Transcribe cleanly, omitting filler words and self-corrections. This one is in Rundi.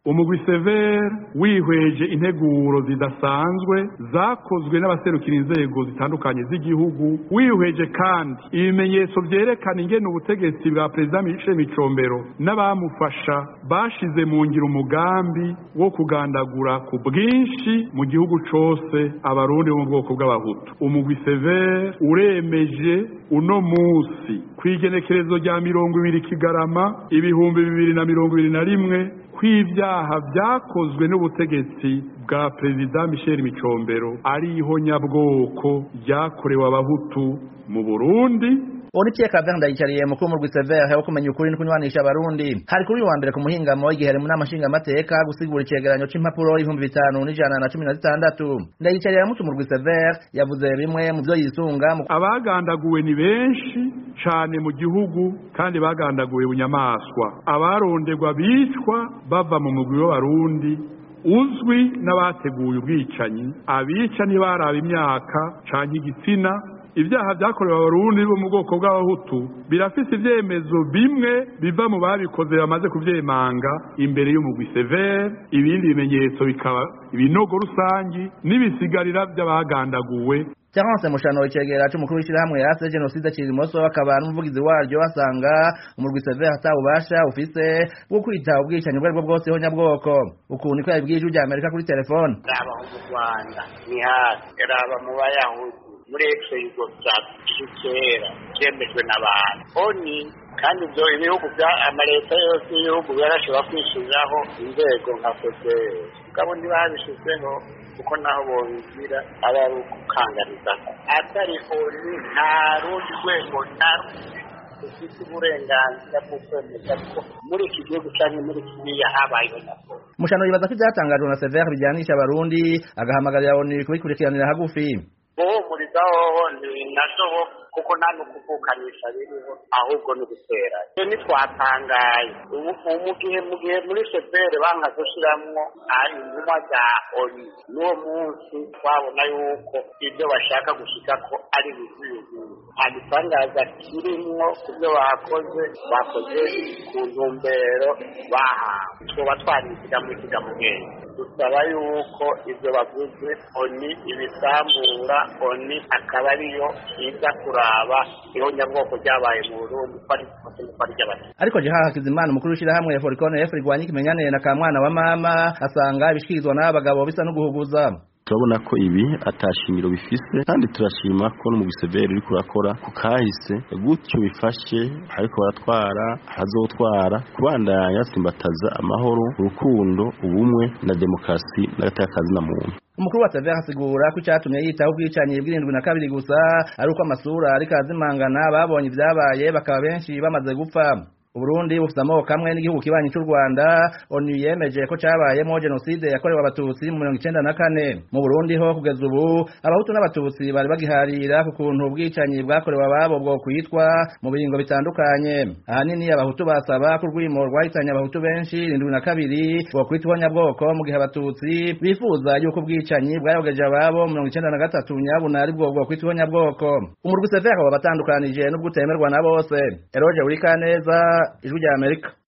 umugwi severe wihweje integuro zidasanzwe zakozwe n'abaserukira inzego zitandukanye z'igihugu, wihweje kandi ibimenyetso vyerekana ingene ubutegetsi bwa perezida Michel Micombero n'abamufasha bashize mu ngiro umugambi wo kugandagura ku bwinshi mu gihugu cose abarundi bo mu bwoko bw'abahutu. Umugwi severe uremeje uno musi kw'igenekerezo rya 20 Kigarama 2021 kw'ivyaha vyakozwe n'ubutegetsi bwa perezida Michel Micombero ari ihonyabwoko ryakorewe abahutu mu Burundi. Olivier Kavanda ndayicariye mukuru mu rwisevere wo kumenya ukuri n'ikunywanisha abarundi. Hari kuri uyu wa mbere ku muhingamo igihe mu namashinga amateka gusigura icegeranyo c'impapuro 5116. Ndayicariye mutu mu rwisevere yavuze bimwe mu byo yisunga. Abagandaguwe ni benshi cane mu gihugu kandi bagandaguwe bunyamaswa. Abaronderwa bicwa bava mu mugwi w'abarundi uzwi n'abateguye ubwicanyi. Abica ntibaraba imyaka canke igitsina. Ibyaha byakorewe abarundi bo mu bwoko bw'abahutu birafise ivyemezo bimwe biva mu babikoze bamaze kuvyemanga imbere y'umugwi severe, ibindi bimenyetso bikaba ibinogo rusangi n'ibisigarira by'abagandaguwe. Cyangwa mushano icegera cy'umukuru w'ishirahamwe yase genocide Kirimoso akaba n'umuvugizi waryo basanga umurwi severe atawubasha ufise bwo kwita ubwicanyi bwo bwose ho nyabwoko. Ukuntu ko yabwije ujya Amerika kuri telefone. Raba mu Rwanda ni hasi, raba mu Bayahudi muri Exeyo bya kera cyemejwe n'abantu oni kandi ibyo ibihugu bya amaleta yose y'ibihugu yarashobora kwishiraho inzego nka FPR kabo ntibabishizeho kuko naho bongira ari ukukangariza atari oni nta rundi rwego ufite uburenganzira bwo kwemeza ko muri iki gihugu cyangwa muri kiriya habayeho nako. Mushano yibaza ko ibyatangajwe na severe bijyanisha abarundi agahamagarira oni kubikurikiranira hagufi. Murizaho ni nazo kuko nta nukuvukanisha biriho ahubwo no gutera. Ni twatangaye mu gihe muri severe banga gushiramwo intumwa za oni n'uwo munsi twabona yuko ibyo bashaka gushika ko ari bizuyuzu agitangaza kirimwo kubyo bakoze ku ntumbero bahawe. Twoba twanisiga mu kigamugenge dusaba yuko ibyo bavuze oni ibisambura oni akaba ariyo iza kuraba ihonyabwoko ryabaye mu Burundi kwari ry'abantu. Ariko Jean Hakizimana umukuru w'ishirahamwe Foricone F rigwanya ikimenyane na kamwana wa mama asanga ibishikirizwa n'abagabo bisa no guhuguza. Turabona ko ibi atashimiro bifise kandi turashima ko no mu gisevere uri kurakora ku kahise gutyo bifashe ariko baratwara hazotwara kubandanya simbataza amahoro, urukundo, ubumwe na demokrasi n'agatakazi na muntu. Umukuru wa severe asigura ko cyatumye yitaho ubwicanyi bw'72 gusa ari uko amasura ariko azimangana babonye ibyabaye bakaba benshi bamaze gupfa. Uburundi bufite amoko kamwe n'igihugu kibanyi cy'u Rwanda ONU yemeje ko cyabayemo genocide yakorewe abatutsi mu 1994. Mu Burundi ho kugeza ubu abahutu n'abatutsi bari bagiharira ku kuntu ubwicanyi bwakorewe ababo bwo kwitwa mu biringo bitandukanye. Ahanini abahutu basaba ko urwimo rwahitanye abahutu benshi 72 bwo kwitwa nyabwoko mu gihe abatutsi bifuza yuko ubwicanyi bwayogeje ababo mu 1993 nyabuna ari bwo kwitwa nyabwoko. Umurwi severe wabatandukanije n'ubwo utemerwa na bose. Eroge Urikaneza, Ijwi rya Amerika.